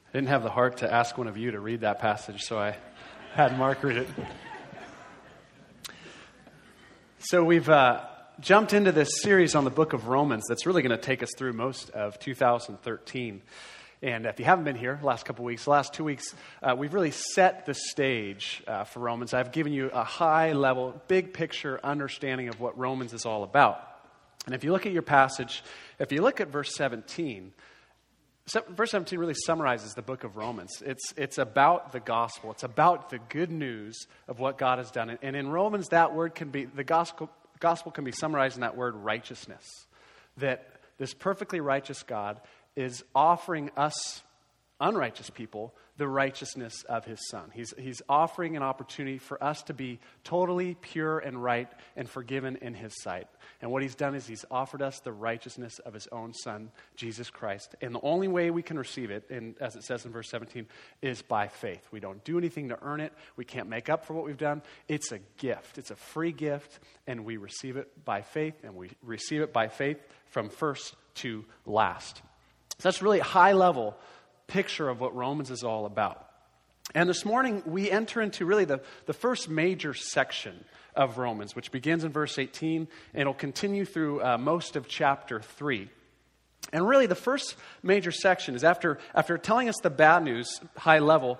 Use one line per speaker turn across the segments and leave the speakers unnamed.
I didn't have the heart to ask one of you to read that passage, so I had Mark read it. So we've jumped into this series on the book of Romans that's really going to take us through most of 2013. And if you haven't been here the last couple weeks, the last 2 weeks, we've really set the stage for Romans. I've given you a high-level, big picture understanding of what Romans is all about. And if you look at your passage, if you look at verse 17, verse 17 really summarizes the book of Romans. It's about the gospel. It's about the good news of what God has done. And in Romans, that word can be, the gospel can be summarized in that word righteousness. That this perfectly righteous God is offering us, unrighteous people, the righteousness of his Son. He's offering an opportunity for us to be totally pure and right and forgiven in his sight. And what he's done is he's offered us the righteousness of his own Son, Jesus Christ. And the only way we can receive it, and as it says in verse 17, is by faith. We don't do anything to earn it. We can't make up for what we've done. It's a gift. It's a free gift, and we receive it by faith, and we receive it by faith from first to last. So that's really a high-level picture of what Romans is all about. And this morning, we enter into really the first major section of Romans, which begins in verse 18, and it'll continue through most of chapter 3. And really, the first major section is after telling us the bad news, high level,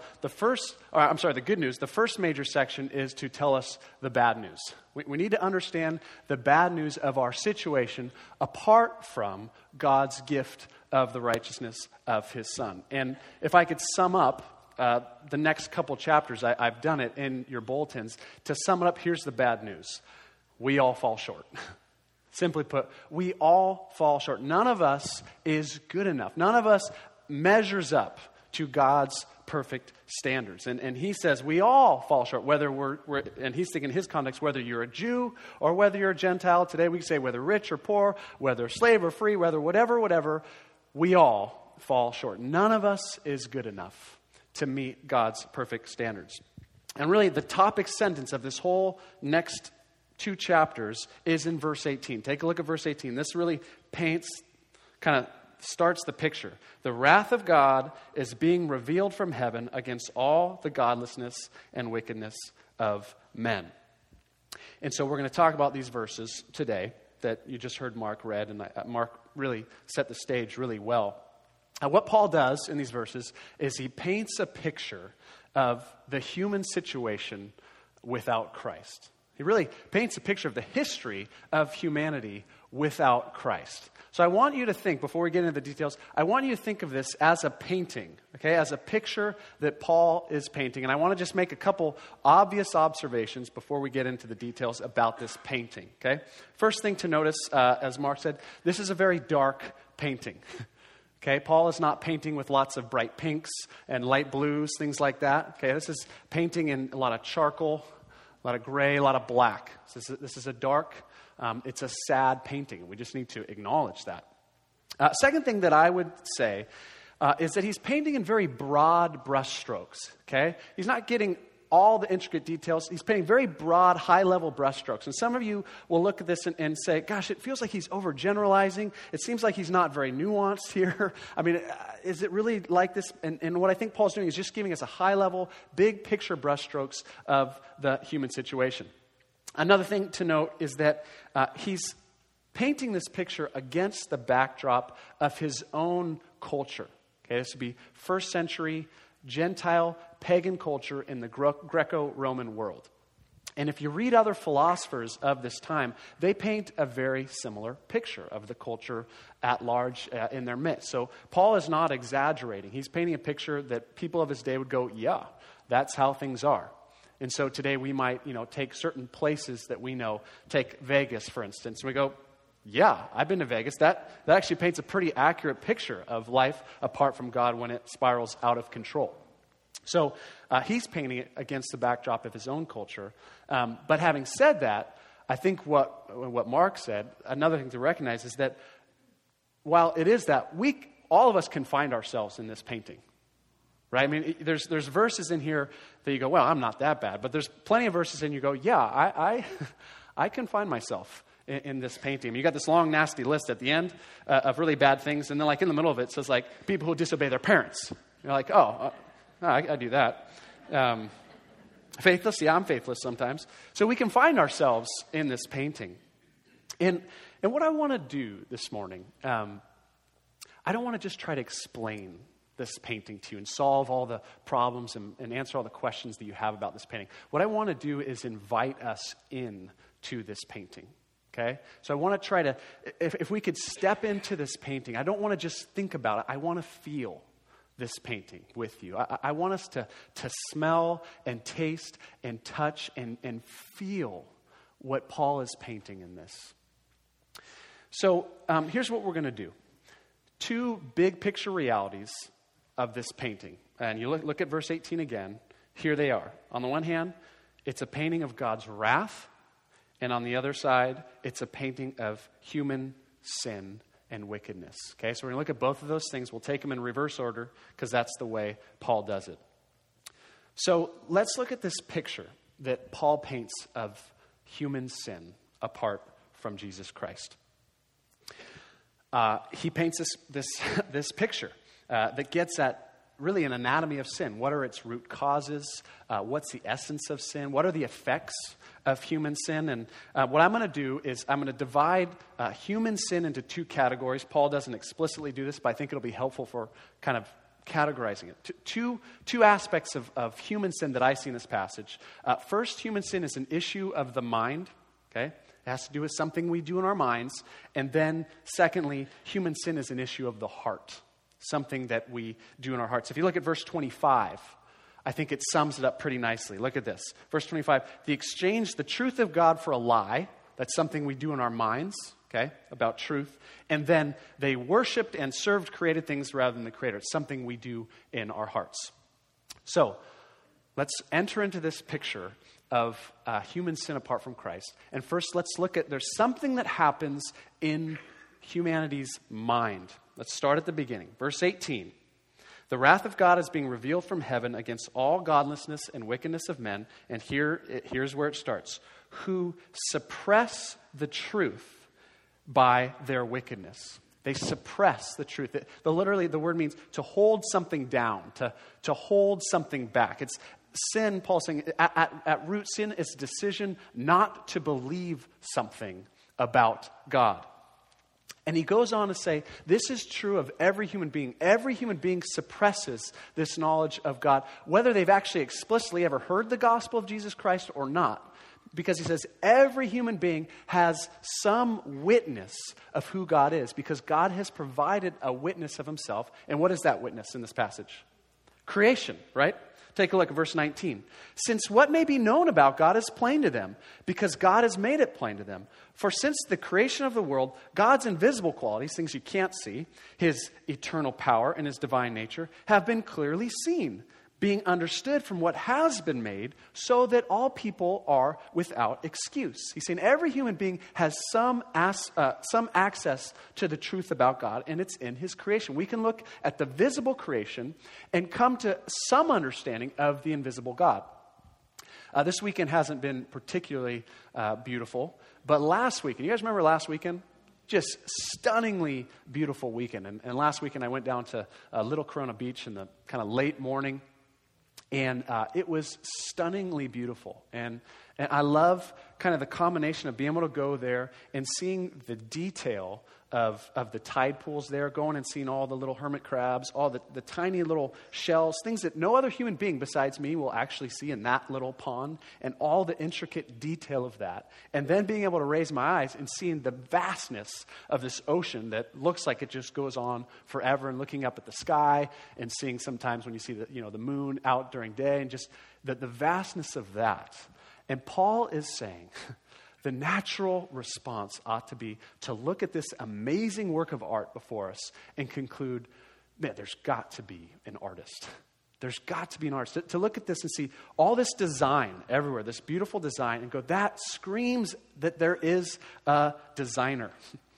the good news, the first major section is to tell us the bad news. We need to understand the bad news of our situation apart from God's gift of the righteousness of his Son. And if I could sum up the next couple chapters, I've done it in your bulletins. To sum it up, here's the bad news. We all fall short. Simply put, we all fall short. None of us is good enough. None of us measures up to God's perfect standards. And he says we all fall short, whether we're and he's thinking in his context, whether you're a Jew or whether you're a Gentile. Today we say whether rich or poor, whether slave or free, whether whatever, we all fall short. None of us is good enough to meet God's perfect standards. And really, the topic sentence of this whole next 2 chapters is in verse 18. Take a look at verse 18. This really starts the picture. The wrath of God is being revealed from heaven against all the godlessness and wickedness of men. And so we're going to talk about these verses today that you just heard Mark read, and Mark really set the stage really well. What Paul does in these verses is he paints a picture of the human situation without Christ. He really paints a picture of the history of humanity without Christ. So I want you to think, before we get into the details, I want you to think of this as a painting, okay, as a picture that Paul is painting. And I want to just make a couple obvious observations before we get into the details about this painting, okay? First thing to notice, as Mark said, this is a very dark painting. Okay, Paul is not painting with lots of bright pinks and light blues, things like that. Okay, this is painting in a lot of charcoal, a lot of gray, a lot of black. So this is a dark, it's a sad painting. We just need to acknowledge that. Second thing that I would say is that he's painting in very broad brushstrokes. Okay, he's not getting all the intricate details. He's painting very broad, high-level brushstrokes. And some of you will look at this and say, gosh, it feels like he's overgeneralizing. It seems like he's not very nuanced here. I mean, is it really like this? And what I think Paul's doing is just giving us a high-level, big-picture brushstrokes of the human situation. Another thing to note is that he's painting this picture against the backdrop of his own culture. Okay, this would be first century Gentile, pagan culture in the Greco-Roman world. And if you read other philosophers of this time, they paint a very similar picture of the culture at large in their midst. So Paul is not exaggerating. He's painting a picture that people of his day would go, yeah, that's how things are. And so today we might, take certain places that we know, take Vegas, for instance, and we go, yeah, I've been to Vegas. That actually paints a pretty accurate picture of life apart from God when it spirals out of control. So he's painting it against the backdrop of his own culture. But having said that, I think what Mark said, another thing to recognize is that while it is that, all of us can find ourselves in this painting. Right? I mean, there's verses in here that you go, well, I'm not that bad. But there's plenty of verses in you go, yeah, I can find myself in this painting. I mean, you got this long, nasty list at the end of really bad things. And then like in the middle of it says like people who disobey their parents. You're like, I do that. Faithless? Yeah, I'm faithless sometimes. So we can find ourselves in this painting. And what I want to do this morning, I don't want to just try to explain this painting to you and solve all the problems and answer all the questions that you have about this painting. What I want to do is invite us in to this painting. Okay? So I want to try to, if we could step into this painting, I don't want to just think about it. I want to feel this painting with you. I want us to smell and taste and touch and feel what Paul is painting in this. So here's what we're going to do. Two big picture realities of this painting. And you look at verse 18 again. Here they are. On the one hand, it's a painting of God's wrath. And on the other side, it's a painting of human sin and wickedness. Okay, so we're going to look at both of those things. We'll take them in reverse order because that's the way Paul does it. So let's look at this picture that Paul paints of human sin apart from Jesus Christ. He paints this picture that gets at really an anatomy of sin. What are its root causes? What's the essence of sin? What are the effects of human sin? And what I'm going to do is I'm going to divide human sin into two categories. Paul doesn't explicitly do this, but I think it'll be helpful for kind of categorizing it. Two aspects of human sin that I see in this passage. First, human sin is an issue of the mind. Okay? It has to do with something we do in our minds. And then, secondly, human sin is an issue of the heart. Something that we do in our hearts. If you look at verse 25, I think it sums it up pretty nicely. Look at this. Verse 25, they exchanged the truth of God for a lie. That's something we do in our minds, okay, about truth. And then they worshiped and served created things rather than the Creator. It's something we do in our hearts. So, let's enter into this picture of human sin apart from Christ. And first, let's look at, there's something that happens in humanity's mind. Let's start at the beginning. Verse 18. The wrath of God is being revealed from heaven against all godlessness and wickedness of men. And here's where it starts. Who suppress the truth by their wickedness. They suppress the truth. Literally, the word means to hold something down, to hold something back. It's sin, Paul's saying, at root, sin is a decision not to believe something about God. And he goes on to say, this is true of every human being. Every human being suppresses this knowledge of God, whether they've actually explicitly ever heard the gospel of Jesus Christ or not. Because he says every human being has some witness of who God is, because God has provided a witness of himself. And what is that witness in this passage? Creation, right? Take a look at verse 19. Since what may be known about God is plain to them, because God has made it plain to them. For since the creation of the world, God's invisible qualities, things you can't see, his eternal power and his divine nature, have been clearly seen, being understood from what has been made, so that all people are without excuse. He's saying every human being has some access to the truth about God, and it's in his creation. We can look at the visible creation and come to some understanding of the invisible God. This weekend hasn't been particularly beautiful, but last weekend, you guys remember last weekend? Just stunningly beautiful weekend. And last weekend I went down to Little Corona Beach in the kind of late morning. And it was stunningly beautiful. And I love kind of the combination of being able to go there and seeing the detail of the tide pools there, going and seeing all the little hermit crabs, all the tiny little shells, things that no other human being besides me will actually see in that little pond, and all the intricate detail of that. And then being able to raise my eyes and seeing the vastness of this ocean that looks like it just goes on forever, and looking up at the sky and seeing sometimes when you see the moon out during day, and just the vastness of that. And Paul is saying the natural response ought to be to look at this amazing work of art before us and conclude, man, there's got to be an artist. There's got to be an artist. To look at this and see all this design everywhere, this beautiful design, and go, that screams that there is a designer.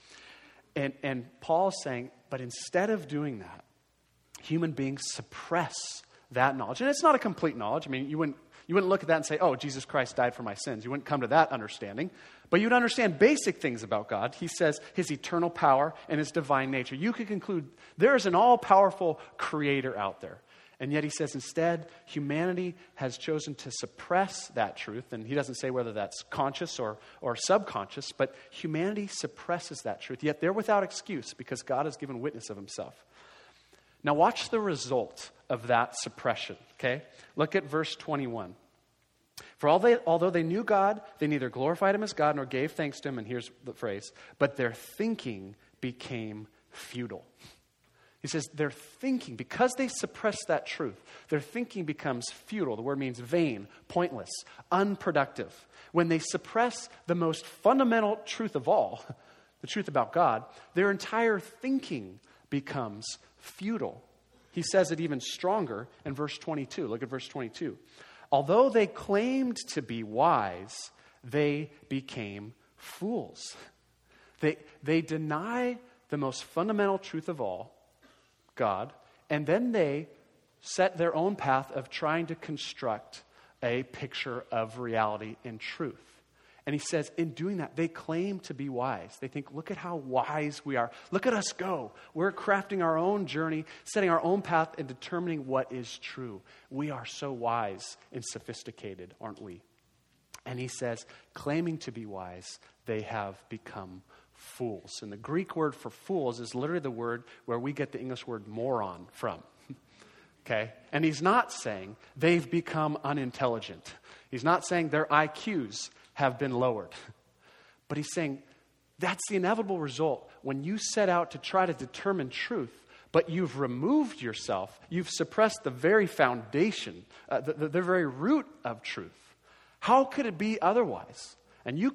And Paul's saying, but instead of doing that, human beings suppress that knowledge. And it's not a complete knowledge. I mean, you wouldn't look at that and say, oh, Jesus Christ died for my sins. You wouldn't come to that understanding. But you'd understand basic things about God. He says his eternal power and his divine nature. You could conclude there is an all-powerful creator out there. And yet he says instead, humanity has chosen to suppress that truth. And he doesn't say whether that's conscious or subconscious, but humanity suppresses that truth. Yet they're without excuse because God has given witness of himself. Now watch the result of that suppression, okay? Look at verse 21. For although they knew God, they neither glorified him as God nor gave thanks to him, and here's the phrase, but their thinking became futile. He says their thinking, because they suppress that truth, their thinking becomes futile. The word means vain, pointless, unproductive. When they suppress the most fundamental truth of all, the truth about God, their entire thinking becomes futile. He says it even stronger in verse 22. Look at verse 22. Although they claimed to be wise, they became fools. They deny the most fundamental truth of all, God, and then they set their own path of trying to construct a picture of reality and truth. And he says, in doing that, they claim to be wise. They think, look at how wise we are. Look at us go. We're crafting our own journey, setting our own path, and determining what is true. We are so wise and sophisticated, aren't we? And he says, claiming to be wise, they have become fools. And the Greek word for fools is literally the word where we get the English word moron from. Okay? And he's not saying they've become unintelligent. He's not saying their IQs have been lowered. But he's saying that's the inevitable result when you set out to try to determine truth, but you've removed yourself, you've suppressed the very foundation, the very root of truth. How could it be otherwise? And you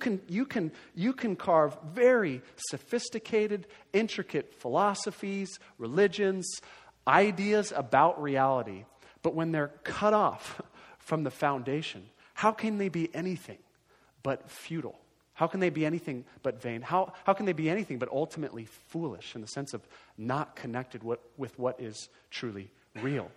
can carve very sophisticated, intricate philosophies, religions, ideas about reality, but when they're cut off from the foundation, how can they be anything but futile? How can they be anything but vain? How can they be anything but ultimately foolish in the sense of not connected with what is truly real?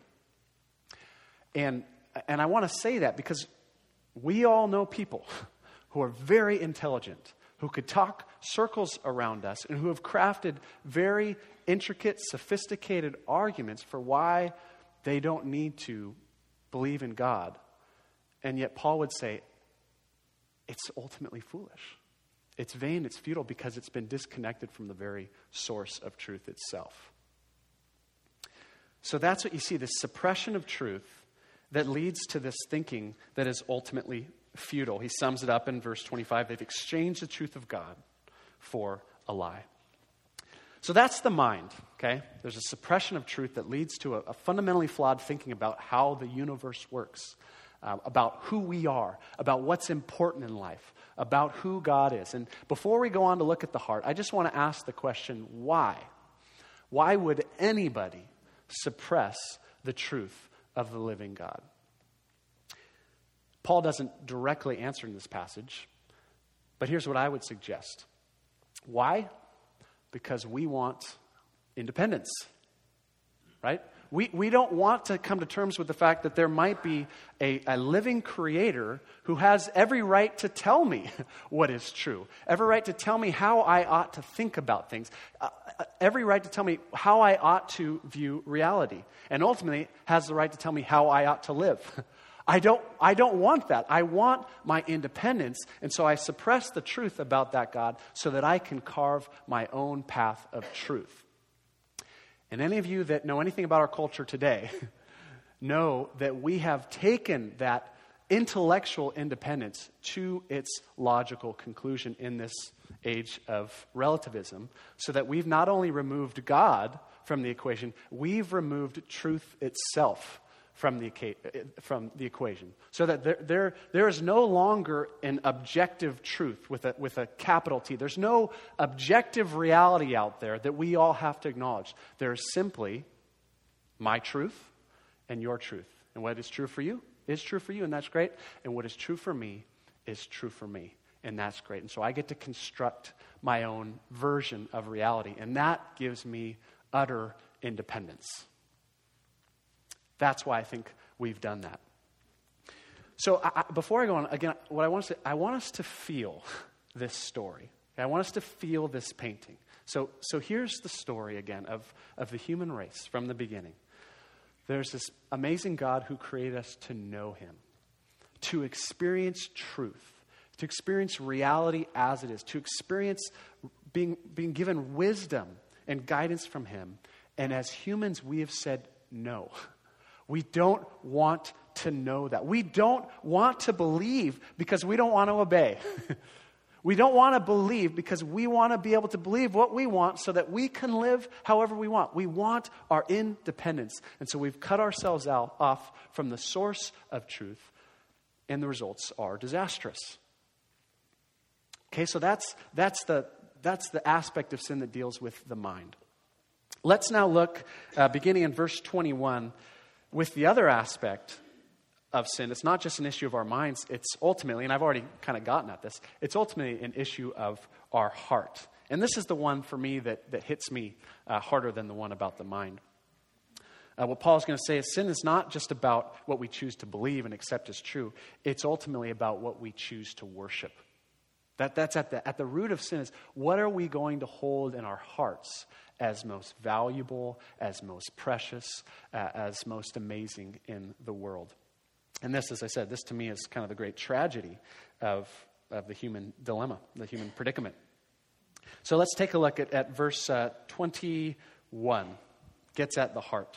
And I want to say that because we all know people who are very intelligent, who could talk circles around us, and who have crafted very intricate, sophisticated arguments for why they don't need to believe in God. And yet Paul would say, it's ultimately foolish. It's vain, it's futile, because it's been disconnected from the very source of truth itself. So that's what you see, this suppression of truth that leads to this thinking that is ultimately futile. He sums it up in verse 25. They've exchanged the truth of God for a lie. So that's the mind, okay? There's a suppression of truth that leads to a fundamentally flawed thinking about how the universe works, about who we are, about what's important in life, about who God is. And before we go on to look at the heart, I just want to ask the question, why? Why would anybody suppress the truth of the living God? Paul doesn't directly answer in this passage, but here's what I would suggest. Why? Because we want independence, right? We don't want to come to terms with the fact that there might be a living creator who has every right to tell me what is true, every right to tell me how I ought to think about things, every right to tell me how I ought to view reality, and ultimately has the right to tell me how I ought to live. I don't want that. I want my independence, and so I suppress the truth about that God so that I can carve my own path of truth. And any of you that know anything about our culture today know that we have taken that intellectual independence to its logical conclusion in this age of relativism, so that we've not only removed God from the equation, we've removed truth itself from the equation, so that there is no longer an objective truth with a capital T. There's no objective reality out there that we all have to acknowledge. There's simply my truth and your truth. And what is true for you is true for you, and that's great. And what is true for me is true for me, and that's great. And so I get to construct my own version of reality, and that gives me utter independence. That's why I think we've done that. So before I go on, again, what I want to say, I want us to feel this story. Okay? I want us to feel this painting. So here's the story again of the human race from the beginning. there's this amazing God who created us to know him, to experience truth, to experience reality as it is, to experience being given wisdom and guidance from him. And as humans, we have said no. We don't want to know that. We don't want to believe because we don't want to obey. We don't want to believe because we want to be able to believe what we want so that we can live however we want. We want our independence. And so we've cut ourselves off from the source of truth, and the results are disastrous. Okay, so that's the aspect of sin that deals with the mind. Let's now look, beginning in verse 21, with the other aspect of sin. It's not just an issue of our minds. It's ultimately, and I've already kind of gotten at this, it's ultimately an issue of our heart. And this is the one for me that hits me harder than the one about the mind. What Paul's going to say is sin is not just about what we choose to believe and accept as true. It's ultimately about what we choose to worship. That's at the root of sin is, what are we going to hold in our hearts as most valuable, as most precious, as most amazing in the world? And this, as I said, this to me is kind of the great tragedy of the human dilemma, the human predicament. So let's take a look at verse 21. Gets at the heart.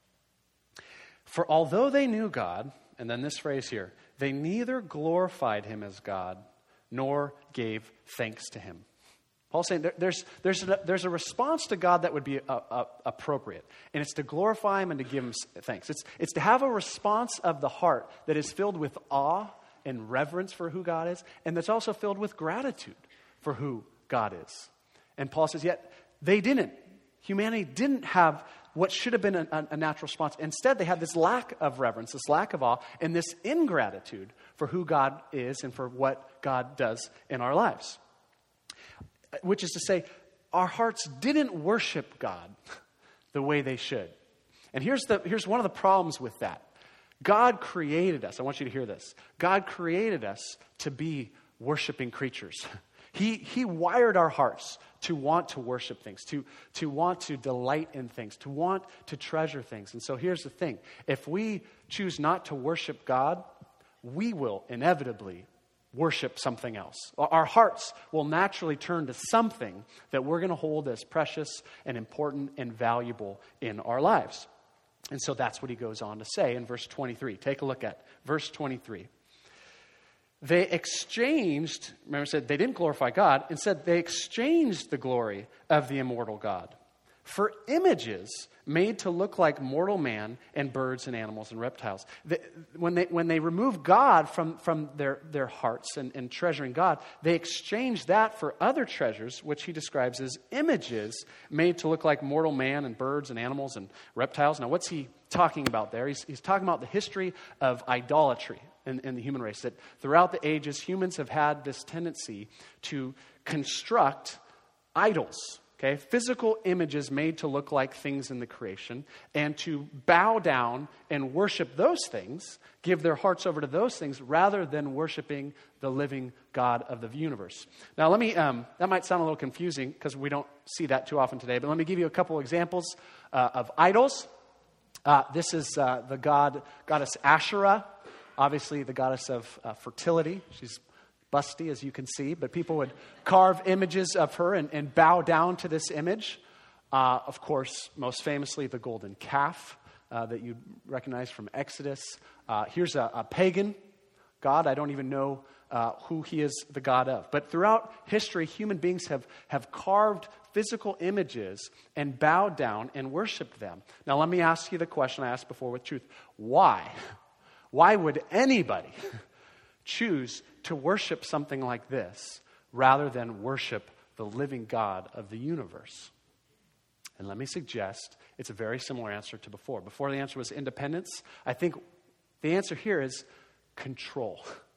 For although they knew God, and then this phrase here, they neither glorified him as God nor gave thanks to him. Paul's saying there's a response to God that would be appropriate, and it's to glorify him and to give him thanks. It's to have a response of the heart that is filled with awe and reverence for who God is, and that's also filled with gratitude for who God is. And Paul says, yet they didn't. Humanity didn't have what should have been a natural response. Instead, they had this lack of reverence, this lack of awe, and this ingratitude for who God is and for what God does in our lives. Which is to say, our hearts didn't worship God the way they should. And here's one of the problems with that. God created us. I want you to hear this. God created us to be worshiping creatures. He wired our hearts to want to worship things, to want to delight in things, to want to treasure things. And so here's the thing. If we choose not to worship God, we will inevitably worship something else. Our hearts will naturally turn to something that we're going to hold as precious and important and valuable in our lives. And so that's what he goes on to say in verse 23. Take a look at verse 23. They exchanged, remember I said they didn't glorify God, instead they exchanged the glory of the immortal God for images made to look like mortal man and birds and animals and reptiles. When they remove God from their hearts and treasuring God, they exchange that for other treasures, which he describes as images made to look like mortal man and birds and animals and reptiles. Now, what's he talking about there? He's talking about the history of idolatry in the human race, that throughout the ages, humans have had this tendency to construct idols. Okay, physical images made to look like things in the creation, and to bow down and worship those things, give their hearts over to those things, rather than worshiping the living God of the universe. Now, let me, that might sound a little confusing because we don't see that too often today, but let me give you a couple examples of idols. This is the goddess Asherah, obviously the goddess of fertility. She's busty, as you can see, but people would carve images of her and bow down to this image. Of course, most famously, the golden calf that you recognize from Exodus. Here's a pagan god. I don't even know who he is the god of. But throughout history, human beings have carved physical images and bowed down and worshiped them. Now, let me ask you the question I asked before with truth. Why? Why would anybody choose to worship something like this rather than worship the living God of the universe? And let me suggest it's a very similar answer to before. Before, the answer was independence. I think the answer here is control.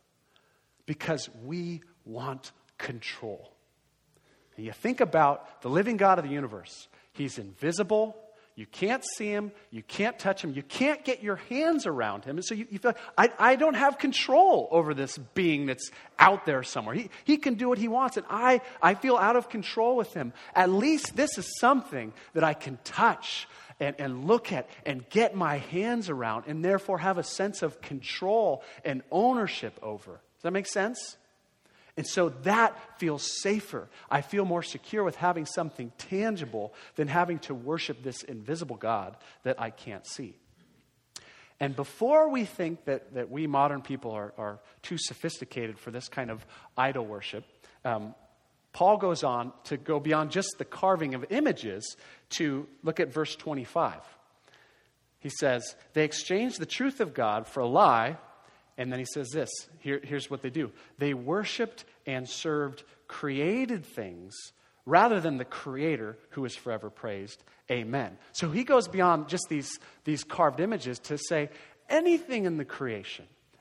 Because we want control. And you think about the living God of the universe. He's invisible. You can't see him. You can't touch him. You can't get your hands around him. And so you feel like, I don't have control over this being that's out there somewhere. He can do what he wants, and I feel out of control with him. At least this is something that I can touch and look at and get my hands around, and therefore have a sense of control and ownership over. Does that make sense? And so that feels safer. I feel more secure with having something tangible than having to worship this invisible God that I can't see. And before we think that we modern people are too sophisticated for this kind of idol worship, Paul goes on to go beyond just the carving of images to look at verse 25. He says, they exchanged the truth of God for a lie. And then he says this, here's what they do. They worshiped and served created things rather than the Creator who is forever praised. Amen. So he goes beyond just these carved images to say anything in the creation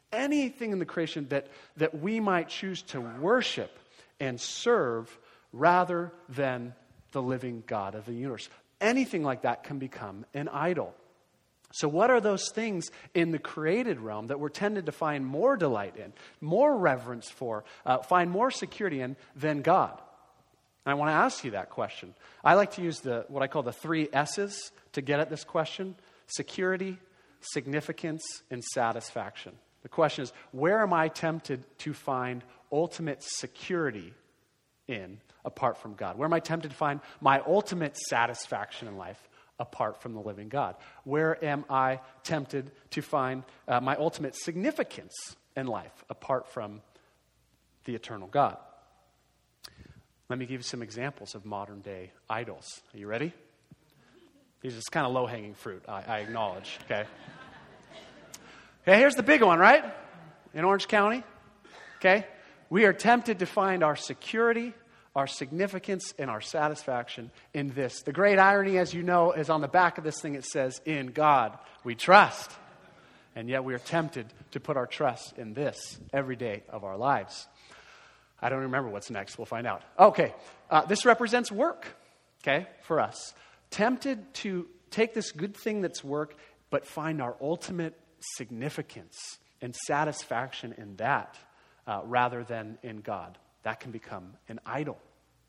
that we might choose to worship and serve rather than the living God of the universe. Anything like that can become an idol. So what are those things in the created realm that we're tended to find more delight in, more reverence for, find more security in than God? And I want to ask you that question. I like to use what I call the 3 S's to get at this question: security, significance, and satisfaction. The question is, where am I tempted to find ultimate security in apart from God? Where am I tempted to find my ultimate satisfaction in life apart from the living God? Where am I tempted to find my ultimate significance in life apart from the eternal God? Let me give you some examples of modern day idols. Are you ready? These are just kind of low-hanging fruit, I acknowledge, okay? Okay, here's the big one, right? In Orange County, okay? We are tempted to find our security, our significance, and our satisfaction in this. The great irony, as you know, is on the back of this thing. It says, in God we trust. And yet we are tempted to put our trust in this every day of our lives. I don't remember what's next. We'll find out. Okay, this represents work, okay, for us. Tempted to take this good thing that's work, but find our ultimate significance and satisfaction in that rather than in God. That can become an idol.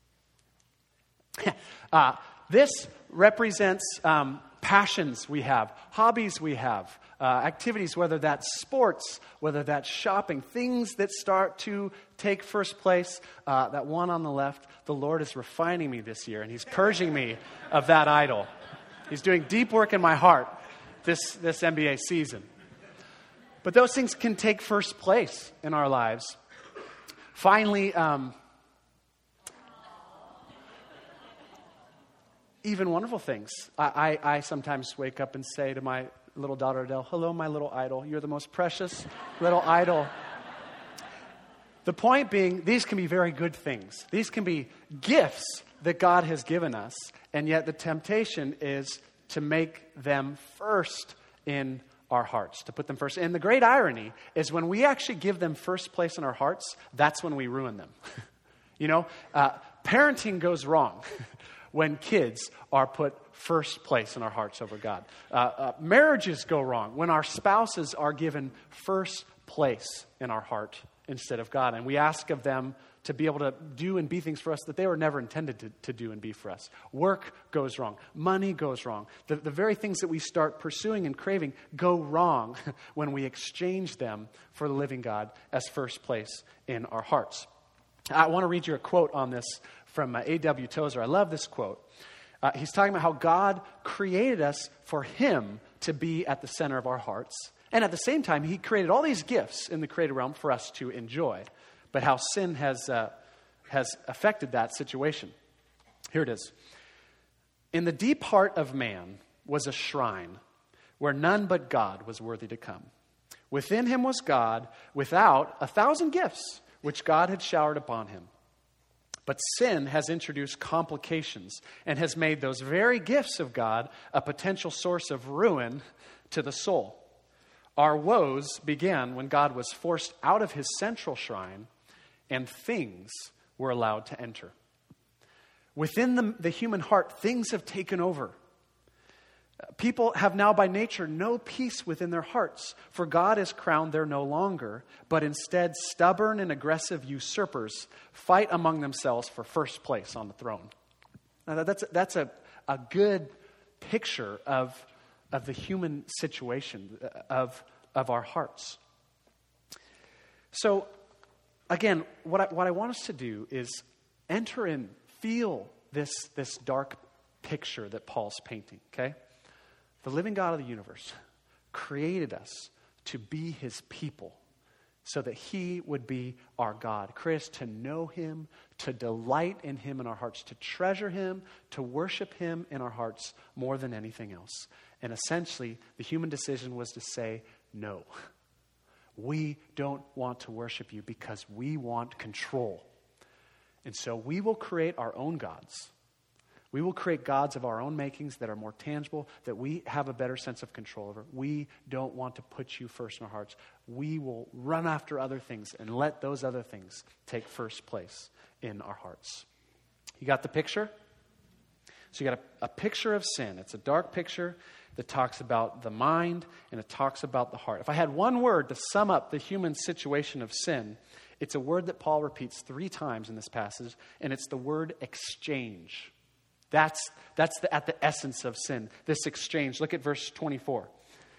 This represents passions we have, hobbies we have, activities, whether that's sports, whether that's shopping, things that start to take first place. That one on the left, the Lord is refining me this year, and He's purging me of that idol. He's doing deep work in my heart this NBA season. But those things can take first place in our lives. Finally, even wonderful things. I sometimes wake up and say to my little daughter Adele, hello, my little idol. You're the most precious little idol. The point being, these can be very good things. These can be gifts that God has given us, and yet the temptation is to make them first in our hearts, to put them first. And the great irony is when we actually give them first place in our hearts, that's when we ruin them. Parenting goes wrong when kids are put first place in our hearts over God. Marriages go wrong when our spouses are given first place in our heart instead of God. And we ask of them to be able to do and be things for us that they were never intended to do and be for us. Work goes wrong. Money goes wrong. The very things that we start pursuing and craving go wrong when we exchange them for the living God as first place in our hearts. I want to read you a quote on this from A.W. Tozer. I love this quote. He's talking about how God created us for Him to be at the center of our hearts. And at the same time, He created all these gifts in the created realm for us to enjoy. But how sin has affected that situation. Here it is. In the deep heart of man was a shrine where none but God was worthy to come. Within him was God, without 1,000 gifts, which God had showered upon him. But sin has introduced complications and has made those very gifts of God a potential source of ruin to the soul. Our woes began when God was forced out of His central shrine and things were allowed to enter. Within the human heart, things have taken over. People have now by nature no peace within their hearts, for God is crowned there no longer, but instead stubborn and aggressive usurpers fight among themselves for first place on the throne. Now that's a good picture of the human situation, of our hearts. So, again, what I want us to do is enter in, feel this dark picture that Paul's painting, okay? The living God of the universe created us to be his people so that he would be our God. Create us to know him, to delight in him in our hearts, to treasure him, to worship him in our hearts more than anything else. And essentially, the human decision was to say, no. We don't want to worship you because we want control. And so we will create our own gods. We will create gods of our own makings that are more tangible, that we have a better sense of control over. We don't want to put you first in our hearts. We will run after other things and let those other things take first place in our hearts. You got the picture? So you got a picture of sin. It's a dark picture that talks about the mind and it talks about the heart. If I had one word to sum up the human situation of sin, it's a word that Paul repeats 3 times in this passage, and it's the word exchange. That's at the essence of sin, this exchange. Look at verse 24.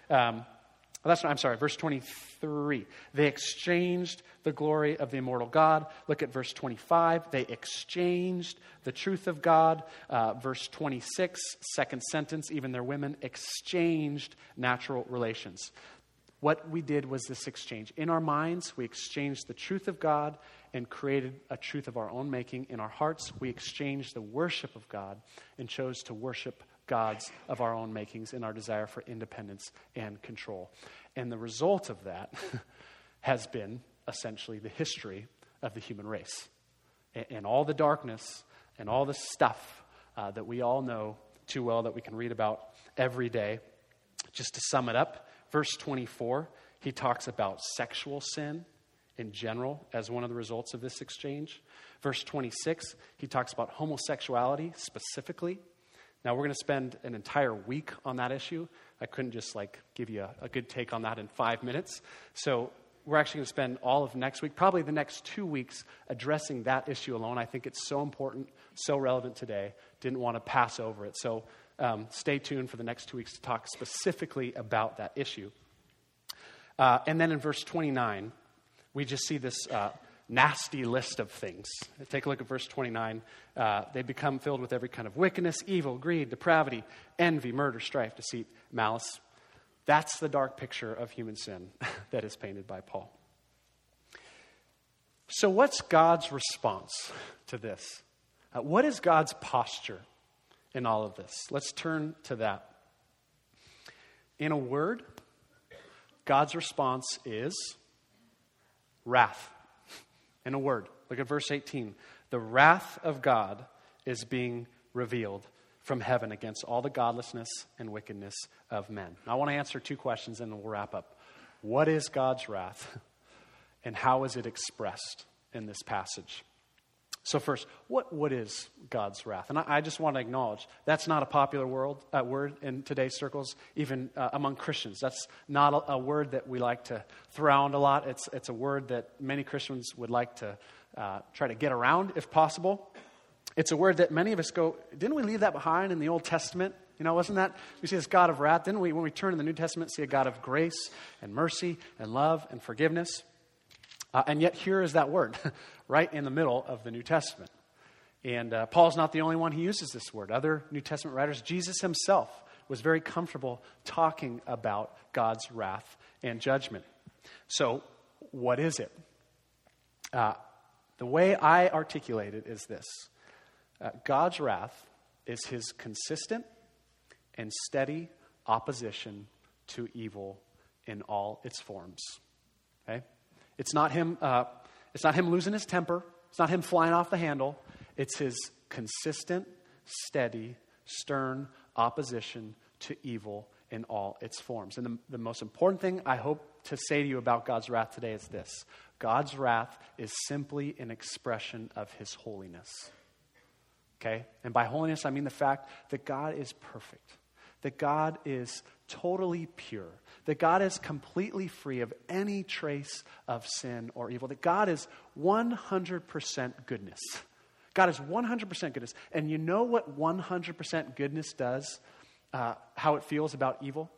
Verse 23. They exchanged the glory of the immortal God. Look at verse 25. They exchanged the truth of God. Verse 26, second sentence, even their women exchanged natural relations. What we did was this exchange. In our minds, we exchanged the truth of God and created a truth of our own making. In our hearts, we exchanged the worship of God and chose to worship gods of our own makings in our desire for independence and control. And the result of that has been essentially the history of the human race. And all the darkness and all the stuff that we all know too well that we can read about every day. Just to sum it up, verse 24, he talks about sexual sin in general as one of the results of this exchange. Verse 26, he talks about homosexuality specifically. Now, we're going to spend an entire week on that issue. I couldn't just give you a good take on that in 5 minutes. So we're actually going to spend all of next week, probably the next 2 weeks, addressing that issue alone. I think it's so important, so relevant today. Didn't want to pass over it. So stay tuned for the next 2 weeks to talk specifically about that issue. And then in verse 29, we just see this nasty list of things. Take a look at verse 29. They become filled with every kind of wickedness, evil, greed, depravity, envy, murder, strife, deceit, malice. That's the dark picture of human sin that is painted by Paul. So what's God's response to this? What is God's posture in all of this? Let's turn to that. In a word, God's response is wrath. In a word, look at verse 18. The wrath of God is being revealed from heaven against all the godlessness and wickedness of men. Now, I want to answer 2 questions and then we'll wrap up. What is God's wrath? And how is it expressed in this passage? So first, what is God's wrath? And I just want to acknowledge that's not a popular word in today's circles, even among Christians. That's not a word that we like to throw around a lot. It's a word that many Christians would like to try to get around if possible. It's a word that many of us go, didn't we leave that behind in the Old Testament? You know, wasn't that, we see this God of wrath. Didn't we, when we turn to the New Testament, see a God of grace and mercy and love and forgiveness? And yet here is that word, right in the middle of the New Testament. And Paul's not the only one who uses this word. Other New Testament writers, Jesus himself was very comfortable talking about God's wrath and judgment. So what is it? The way I articulate it is this. God's wrath is his consistent and steady opposition to evil in all its forms. Okay? It's not him losing his temper. It's not him flying off the handle. It's his consistent, steady, stern opposition to evil in all its forms. And the most important thing I hope to say to you about God's wrath today is this. God's wrath is simply an expression of his holiness. Okay? And by holiness, I mean the fact that God is perfect. That God is totally pure. That God is completely free of any trace of sin or evil. That God is 100% goodness. God is 100% goodness. And you know what 100% goodness does? how it feels about evil?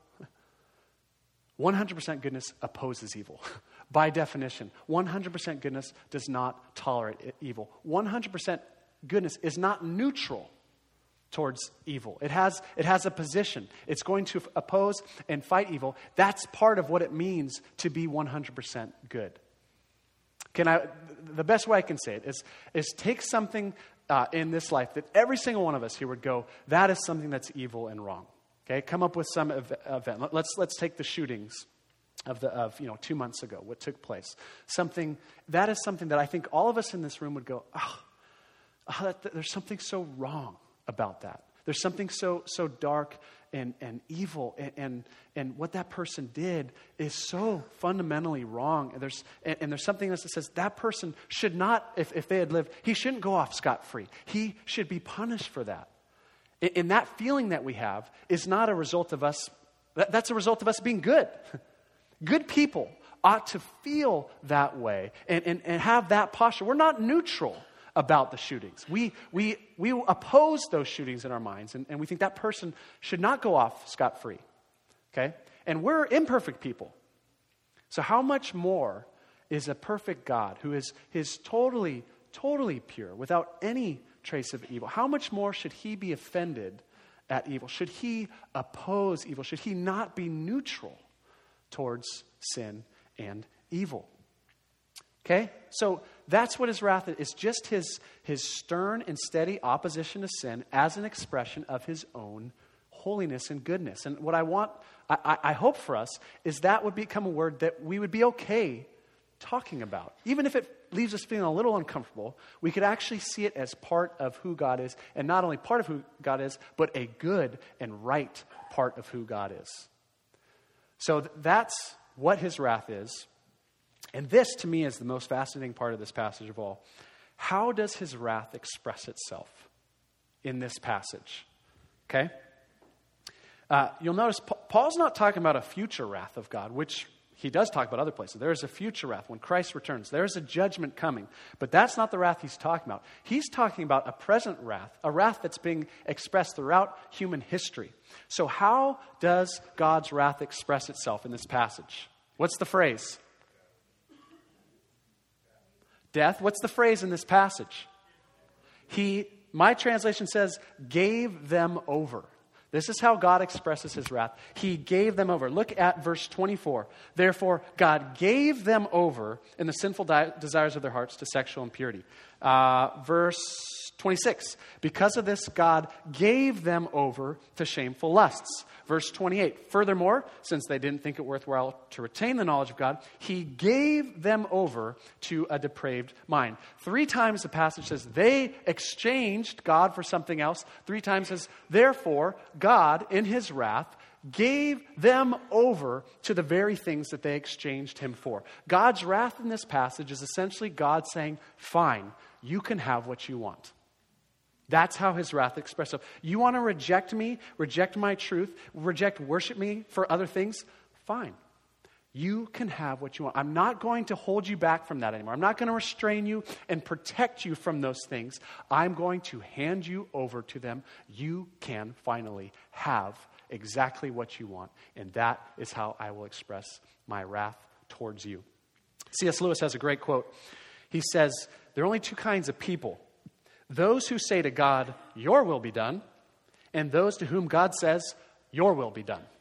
100% goodness opposes evil. By definition, 100% goodness does not tolerate evil. 100% goodness is not neutral towards evil. It has a position. It's going to oppose and fight evil. That's part of what it means to be 100% good. The best way I can say it is take something in this life that every single one of us here would go, that is something that's evil and wrong. Okay, come up with some event. Let's take the shootings of 2 months ago, what took place. That is something that I think all of us in this room would go, there's something so wrong about that. There's something so dark and evil, and what that person did is so fundamentally wrong. And there's something that says that person should not, if they had lived, he shouldn't go off scot-free. He should be punished for that. And that feeling that we have is not a result of us, that's a result of us being good. Good people ought to feel that way and have that posture. We're not neutral about the shootings. We oppose those shootings in our minds, and we think that person should not go off scot-free. Okay? And we're imperfect people. So how much more is a perfect God who is totally, totally pure, without any trace of evil? How much more should he be offended at evil? Should he oppose evil? Should he not be neutral towards sin and evil? Okay? So that's what his wrath is. It's just his stern and steady opposition to sin as an expression of his own holiness and goodness. And what I hope for us is that would become a word that we would be okay talking about. Even if it leaves us feeling a little uncomfortable, we could actually see it as part of who God is, and not only part of who God is, but a good and right part of who God is. So that's what his wrath is. And this, to me, is the most fascinating part of this passage of all. How does his wrath express itself in this passage? Okay? You'll notice Paul's not talking about a future wrath of God, which he does talk about other places. There is a future wrath when Christ returns. There is a judgment coming. But that's not the wrath he's talking about. He's talking about a present wrath, a wrath that's being expressed throughout human history. So how does God's wrath express itself in this passage? What's the phrase? Death. What's the phrase in this passage? My translation says, gave them over. This is how God expresses his wrath. He gave them over. Look at verse 24. Therefore, God gave them over in the sinful desires of their hearts to sexual impurity. Verse 26. Because of this, God gave them over to shameful lusts. Verse 28. Furthermore, since they didn't think it worthwhile to retain the knowledge of God, he gave them over to a depraved mind. 3 times the passage says they exchanged God for something else. 3 times says, therefore, God, in his wrath, gave them over to the very things that they exchanged him for. God's wrath in this passage is essentially God saying, fine, you can have what you want. That's how his wrath expresses itself. You want to reject me, reject my truth, worship me for other things? Fine. You can have what you want. I'm not going to hold you back from that anymore. I'm not going to restrain you and protect you from those things. I'm going to hand you over to them. You can finally have exactly what you want. And that is how I will express my wrath towards you. C.S. Lewis has a great quote. He says, there are only 2 kinds of people. Those who say to God, your will be done, and those to whom God says, your will be done.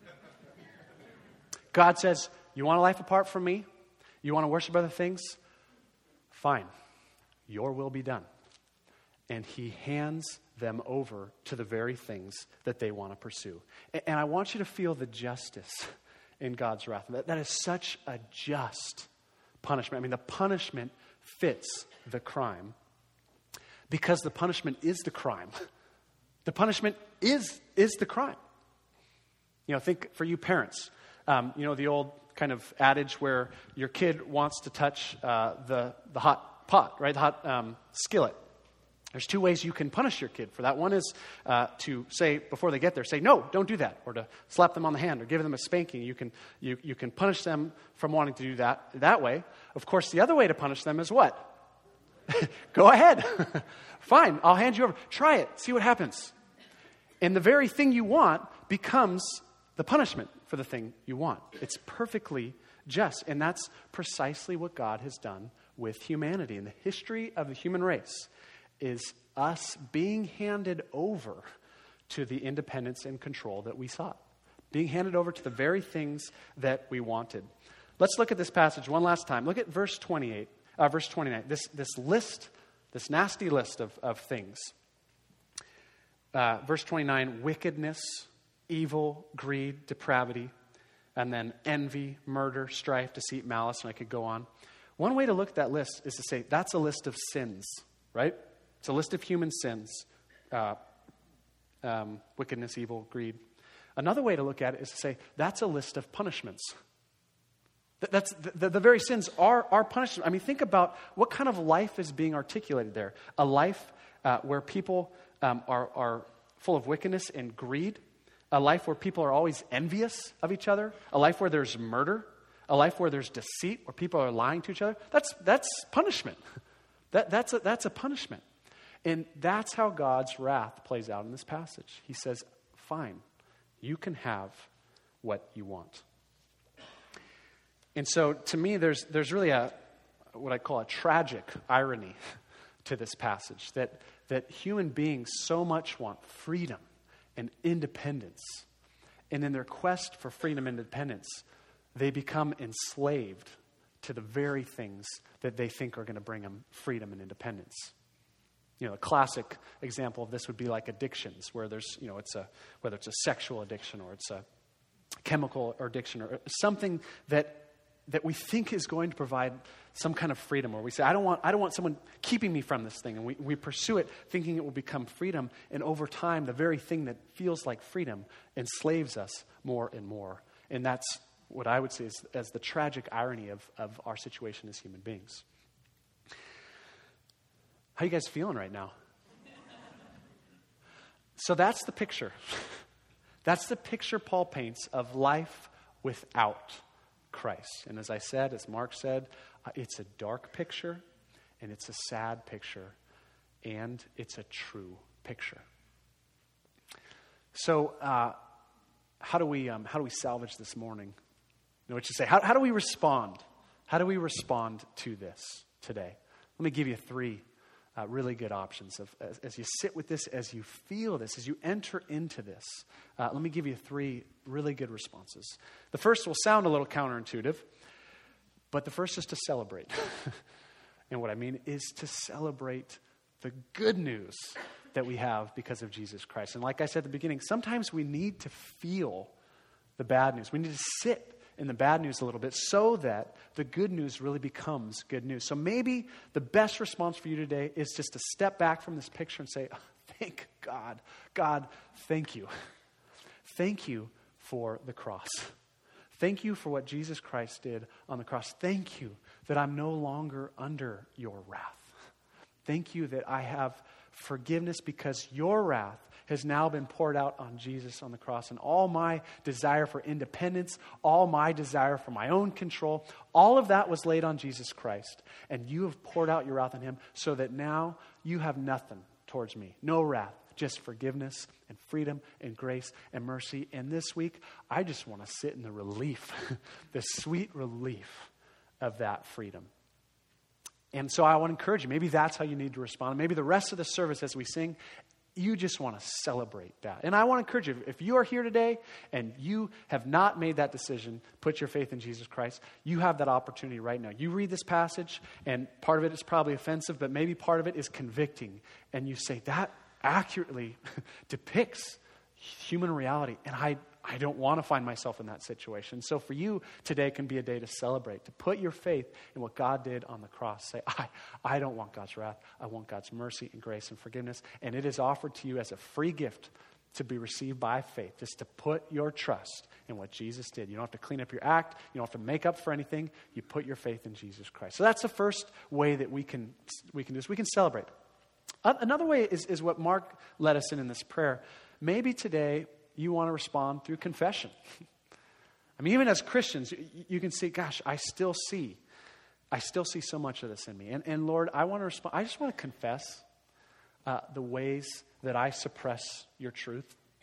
God says, you want a life apart from me? You want to worship other things? Fine. Your will be done. And he hands them over to the very things that they want to pursue. And I want you to feel the justice in God's wrath. That is such a just punishment. I mean, the punishment fits the crime. Because the punishment is the crime. The punishment is the crime. You know, think for you parents. The old kind of adage where your kid wants to touch the hot pot, right? The hot skillet. There's 2 ways you can punish your kid for that. One is to say, before they get there, say, no, don't do that. Or to slap them on the hand or give them a spanking. You can punish them from wanting to do that way. Of course, the other way to punish them is what? Go ahead. Fine, I'll hand you over. Try it. See what happens. And the very thing you want becomes the punishment for the thing you want. It's perfectly just. And that's precisely what God has done with humanity. And the history of the human race is us being handed over to the independence and control that we sought. Being handed over to the very things that we wanted. Let's look at this passage one last time. Look at verse 29. This list, this nasty list of things. Verse 29, wickedness, evil, greed, depravity, and then envy, murder, strife, deceit, malice, and I could go on. One way to look at that list is to say that's a list of sins, right? It's a list of human sins. Wickedness, evil, greed. Another way to look at it is to say that's a list of punishments. That's the very sins are punishment. I mean, think about what kind of life is being articulated there. A life where people are full of wickedness and greed. A life where people are always envious of each other. A life where there's murder. A life where there's deceit, where people are lying to each other. That's punishment. That's a punishment. And that's how God's wrath plays out in this passage. He says, fine, you can have what you want. And so to me, there's really what I call a tragic irony to this passage, that human beings so much want freedom and independence. And in their quest for freedom and independence, they become enslaved to the very things that they think are going to bring them freedom and independence. You know, a classic example of this would be like addictions, where there's, whether it's a sexual addiction or it's a chemical addiction or something that we think is going to provide some kind of freedom, or we say, I don't want someone keeping me from this thing, and we pursue it thinking it will become freedom, and over time, the very thing that feels like freedom enslaves us more and more. And that's what I would say is as the tragic irony of our situation as human beings. How you guys feeling right now? So that's the picture. That's the picture Paul paints of life without Christ. And as I said, as Mark said, it's a dark picture, and it's a sad picture, and it's a true picture. So how do we salvage this morning? You know what you say? How do we respond? How do we respond to this today? Let me give you three really good options as you sit with this, as you feel this, as you enter into this. Let me give you three really good responses. The first will sound a little counterintuitive, but the first is to celebrate. And what I mean is to celebrate the good news that we have because of Jesus Christ. And like I said at the beginning, sometimes we need to feel the bad news. We need to sit in the bad news a little bit so that the good news really becomes good news. So maybe the best response for you today is just to step back from this picture and say, oh, thank God. God, thank you. Thank you for the cross. Thank you for what Jesus Christ did on the cross. Thank you that I'm no longer under your wrath. Thank you that I have forgiveness because your wrath has now been poured out on Jesus on the cross. And all my desire for independence, all my desire for my own control, all of that was laid on Jesus Christ. And you have poured out your wrath on him so that now you have nothing towards me. No wrath, just forgiveness and freedom and grace and mercy. And this week, I just want to sit in the relief, the sweet relief of that freedom. And so I want to encourage you, maybe that's how you need to respond. Maybe the rest of the service as we sing, you just want to celebrate that. And I want to encourage you, if you are here today and you have not made that decision, put your faith in Jesus Christ, you have that opportunity right now. You read this passage, and part of it is probably offensive, but maybe part of it is convicting. And you say, that accurately depicts human reality, and I don't want to find myself in that situation. So for you, today can be a day to celebrate, to put your faith in what God did on the cross. Say, I don't want God's wrath. I want God's mercy and grace and forgiveness. And it is offered to you as a free gift to be received by faith, just to put your trust in what Jesus did. You don't have to clean up your act. You don't have to make up for anything. You put your faith in Jesus Christ. So that's the first way that we can do this. We can celebrate. Another way is what Mark led us in this prayer. Maybe today you want to respond through confession. I mean, even as Christians, you can see, gosh, I still see so much of this in me. And Lord, I want to respond. I just want to confess the ways that I suppress your truth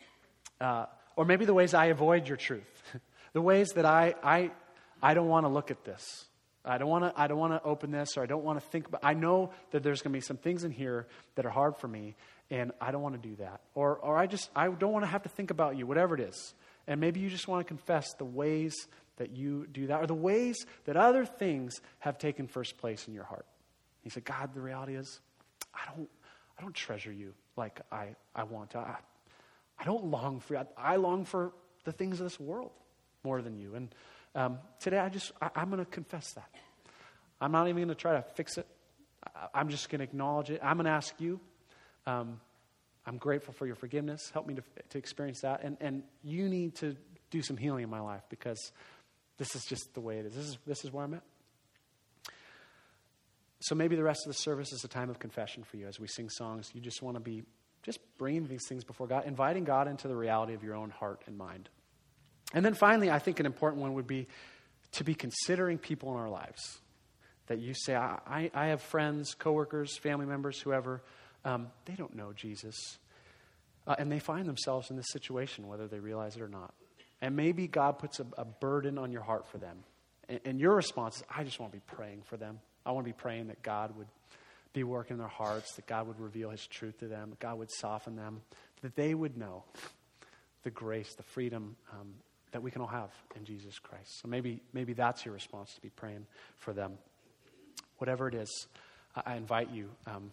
Or maybe the ways I avoid your truth. The ways that I don't want to look at this. I don't want to open this, or I don't want to think about. I know that there's going to be some things in here that are hard for me, and I don't want to do that. Or I don't want to have to think about you, whatever it is. And maybe you just want to confess the ways that you do that, or the ways that other things have taken first place in your heart. You say, God, the reality is, I don't treasure you like I want to. I don't long for you. I long for the things of this world more than you. And today I'm going to confess that. I'm not even going to try to fix it. I'm just going to acknowledge it. I'm going to ask you. I'm grateful for your forgiveness. Help me to experience that. And you need to do some healing in my life, because this is just the way it is. This is where I'm at. So maybe the rest of the service is a time of confession for you as we sing songs. You just want to be just bringing these things before God, inviting God into the reality of your own heart and mind. And then finally, I think an important one would be to be considering people in our lives. That you say, I have friends, coworkers, family members, whoever, they don't know Jesus. And they find themselves in this situation, whether they realize it or not. And maybe God puts a burden on your heart for them. And your response is, I just want to be praying for them. I want to be praying that God would be working in their hearts, that God would reveal his truth to them, that God would soften them, that they would know the grace, the freedom that we can all have in Jesus Christ. So maybe that's your response, to be praying for them. Whatever it is, I invite you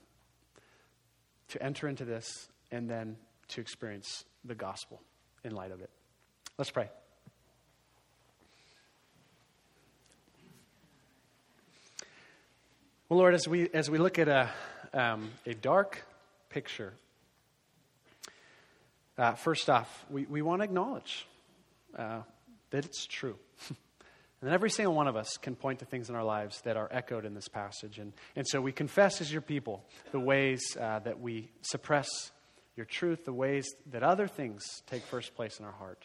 to enter into this and then to experience the gospel in light of it. Let's pray. Well, Lord, as we look at a dark picture, first off, we want to acknowledge that it's true. And every single one of us can point to things in our lives that are echoed in this passage. And so we confess as your people the ways that we suppress your truth, the ways that other things take first place in our heart.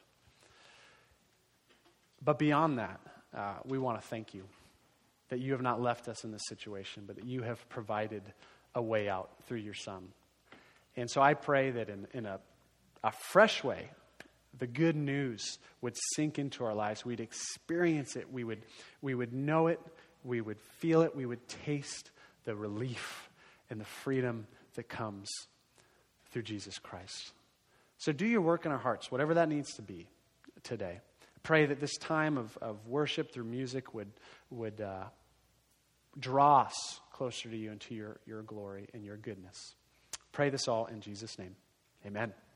But beyond that, we want to thank you that you have not left us in this situation, but that you have provided a way out through your Son. And so I pray that in a fresh way, the good news would sink into our lives. We'd experience it. We would know it. We would feel it. We would taste the relief and the freedom that comes through Jesus Christ. So do your work in our hearts, whatever that needs to be today. Pray that this time of worship through music would draw us closer to you and to your glory and your goodness. Pray this all in Jesus' name. Amen.